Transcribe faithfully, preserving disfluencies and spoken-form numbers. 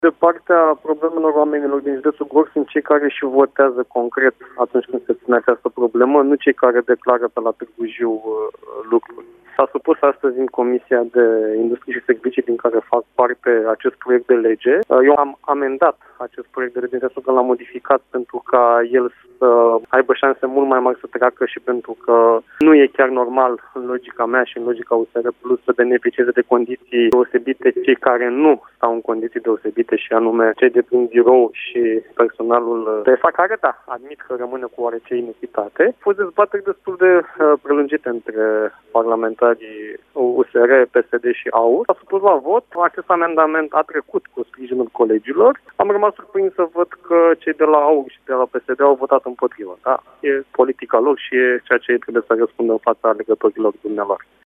De partea problemelor oamenilor din județul Gorj sunt cei care și votează concret atunci când se ține această problemă, nu cei care declară pe la Târgu Jiu lucruri. S-a supus astăzi în Comisia de Industrie și Servicii din care fac parte acest proiect de lege. Eu am amendat acest proiect de lege, în sensul că l-am modificat pentru ca el să aibă șanse mult mai mari să treacă și pentru că nu e chiar normal, în logica mea și în logica U S R Plus, să beneficieze de condiții deosebite cei care nu stau în condiții deosebite, și anume cei de prin birou și personalul de fac, care, da, admit că rămâne cu oarece inechitate. Au fost dezbateri destul de uh, prelungite între parlamentarii U S R, P S D și A U. S-a supus la vot, acest amendament a trecut cu sprijinul colegilor. Am rămas surprins să văd că cei de la A U și de la P S D au votat împotrivă. Da? E politica lor și e ceea ce ei trebuie să răspundă în fața alegătorilor dumnealor.